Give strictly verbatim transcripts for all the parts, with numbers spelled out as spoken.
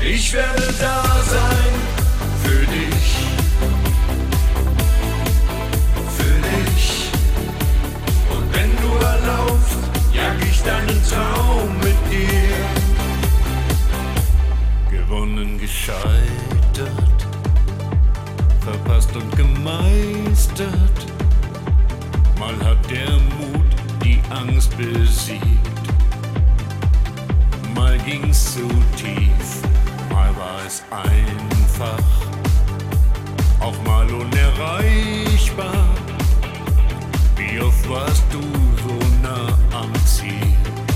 Ich werde da sein für dich, für dich. Und wenn du erlaubst, jag ich deinen Traum mit dir. Gewonnen, gescheitert, verpasst und gemeistert. Mal hat der Mut die Angst besiegt. Mal ging's zu tief, mal war es einfach, auch mal unerreichbar. Wie oft warst du so nah am Ziel?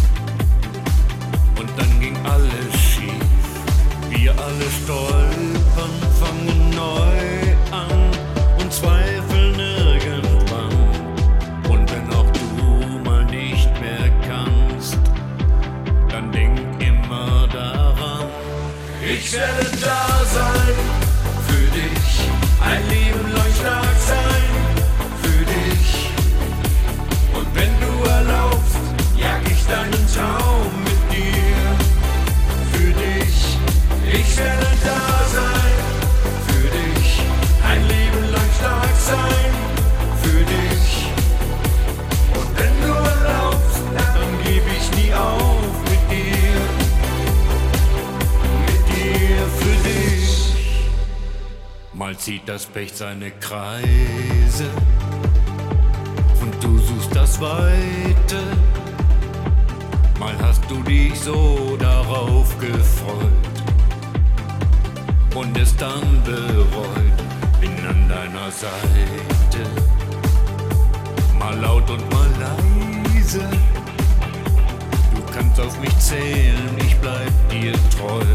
Und dann ging alles schief. Wir alle stolpern, fangen neu an und zweifeln irgendwann. Und wenn auch du mal nicht mehr kannst, dann denk immer daran. Ich werde da sein für dich, ein Leben lang stark sein für dich. Und wenn du erlaubst, jag ich deinen Traum mit dir, für dich. Ich werde da sein für dich, ein Leben lang stark sein für dich. Und wenn du erlaubst, dann geb ich nie auf mit dir, mit dir für dich. Mal zieht das Pech seine Kreise und du suchst das Weite. Mal hast du dich so darauf gefreut und es dann bereut, bin an deiner Seite. Mal laut und mal leise, du kannst auf mich zählen, ich bleib dir treu.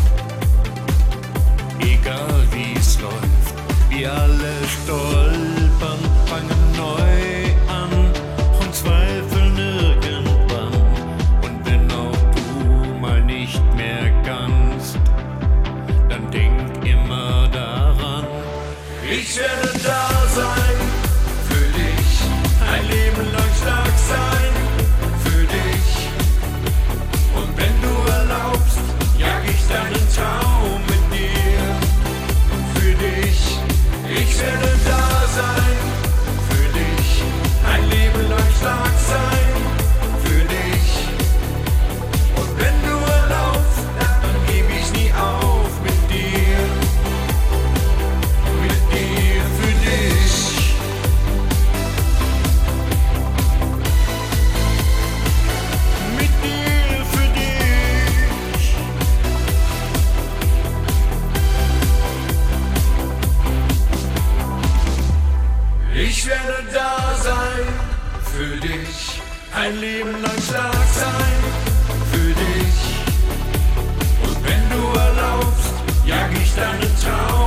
Egal wie's läuft, wir alle stolpern, fangen neu an und zweifeln irgendwann. Und wenn auch du mal nicht mehr kannst, dann denk immer daran. Ich werde da sein für dich, ein Leben lang stark sein für dich. Und wenn du erlaubst, jag ich deinen Traum mit dir, für dich. Ich werde da sein für dich, ein Leben lang stark sein für dich. Und wenn du erlaubst, dann geb ich nie auf mit dir, mit dir für dich. Mit dir für dich. Ich werde da sein für dich, ein Leben lang stark sein für dich. Und wenn du erlaubst, jag ich deinen Traum